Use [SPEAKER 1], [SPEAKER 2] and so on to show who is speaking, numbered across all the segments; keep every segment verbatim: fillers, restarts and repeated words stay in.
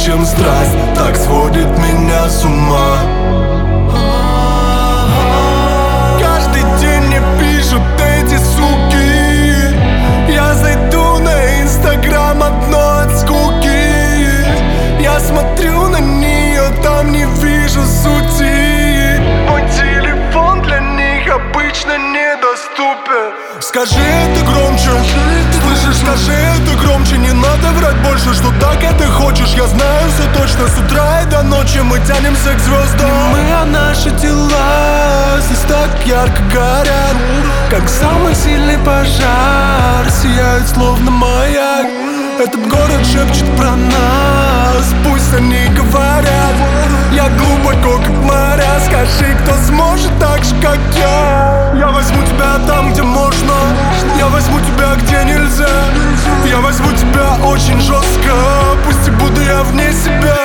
[SPEAKER 1] чем страсть, так сводит меня с ума. Каждый день мне пишут эти суки. Я зайду на инстаграм одно от скуки. Я смотрю на нее, там не вижу сути. Мой телефон для них обычно недоступен. Скажи это громче, слышишь, скажи это громче. Не надо врать больше, что так это хочешь. Я знаю все точно, с утра и до ночи мы тянемся к звездам. И мы, а наши тела здесь так ярко горят, как самый сильный пожар, сияют словно маяк. Этот город шепчет про нас, пусть они говорят. Я глубоко, как моря, скажи, кто сможет так же, как я. Я возьму тебя там, где можно, я возьму тебя, где нельзя. Я возьму тебя очень жестко, пусть и буду я вне себя.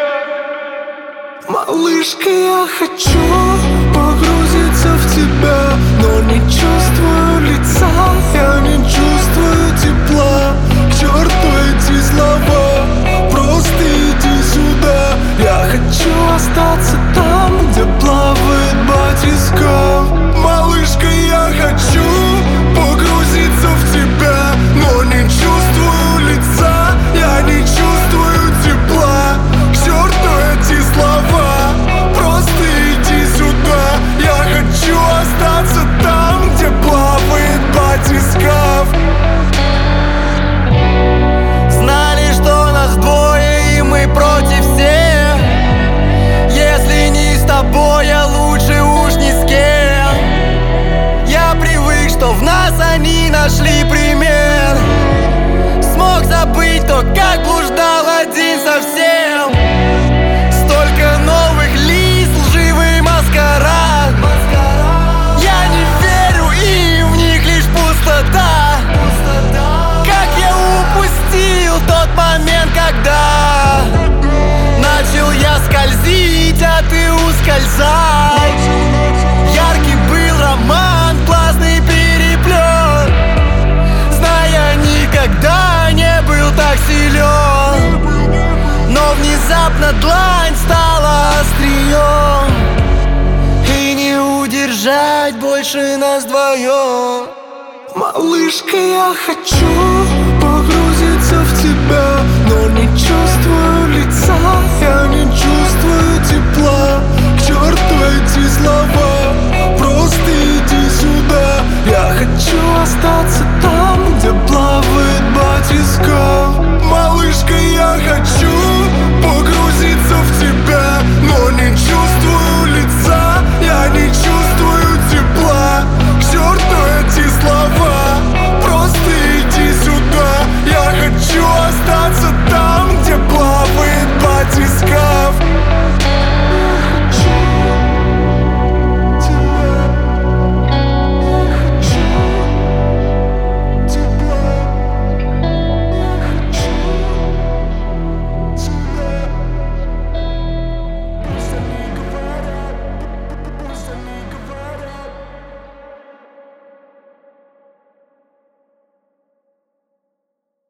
[SPEAKER 1] Малышка, я хочу погрузиться в тебя, но не чувствую лица, я не чувствую тепла. К черту эти слова, просто иди сюда. Я хочу остаться там, где плавает батискаф. Малышка, я хочу погрузиться в тебя, но не чувствую лица, я не чувствую тепла. К черту эти слова, просто иди сюда. Я хочу остаться там, где плавает батискаф.
[SPEAKER 2] Знали, что нас двое и мы против всех. Если не с тобой, а лучше уж ни с кем. Я привык, что в нас они нашли пример. Смог забыть то, как блуждал один совсем. Столько новых лиц, лживый маскарад. Я не верю им, в них лишь пустота. Как я упустил тот момент, когда начал я скользить, а ты ускользал. Яркий был роман, классный переплет. Зная, никогда не был так силен. Но внезапно длань стала острием, и не удержать больше нас вдвоем.
[SPEAKER 1] Малышка, я хочу погрузиться